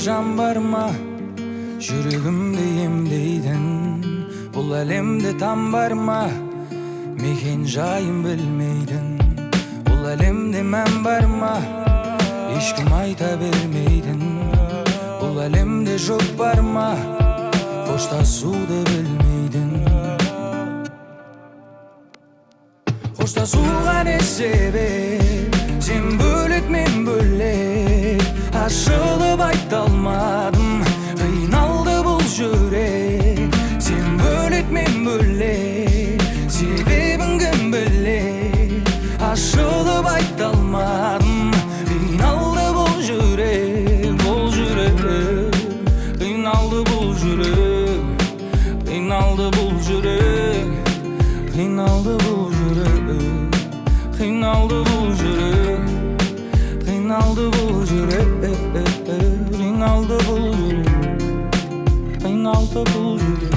жан бар ма, жүрегімді емдейтін? Бұл әлемде там бар ма, мекен жайын білмейтін? Бұл әлемде мән бар ма, ешкім айта бермейтін? Бұл әлемде жоқ бар ма, қоштасуды білмейтін? Қоштасуға не себеп? Сен бөлек, мен бөлек. Ашылып айта алмадым, қиналды бұл жүрек. Сен бөлек, мен бөлек. Себебін кім білек? Ашылып айта алмадым, қиналды бұл жүрек. Бұл жүрек, қиналды бұл жүрек. Қиналды бұл жүрек. Қиналды бұл жүрек. Қиналды бұл жүрек. Қиналды бұл жүрек. Қиналды бұл жүрек. Қиналды бұл жүрек.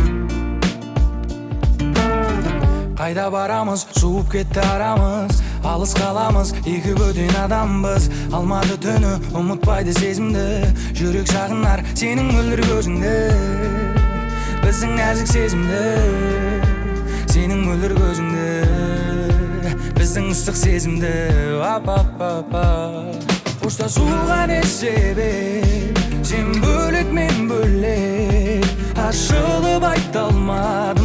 Қайда барамыз, суып кетті арамыз. Алыс қаламыз, екі бөтен адамбыз. Алматы түні ұмытпайды сезімді. Жүрек сағынар сенің мөлдір көзіңді. Біздің нәзік сезімді, сенің мөлдір көзіңді. Біздің ыстық сезімді. Қоштасуға не себеп? Сен бөлек, мен бөлек. Ашылып айта алмадым,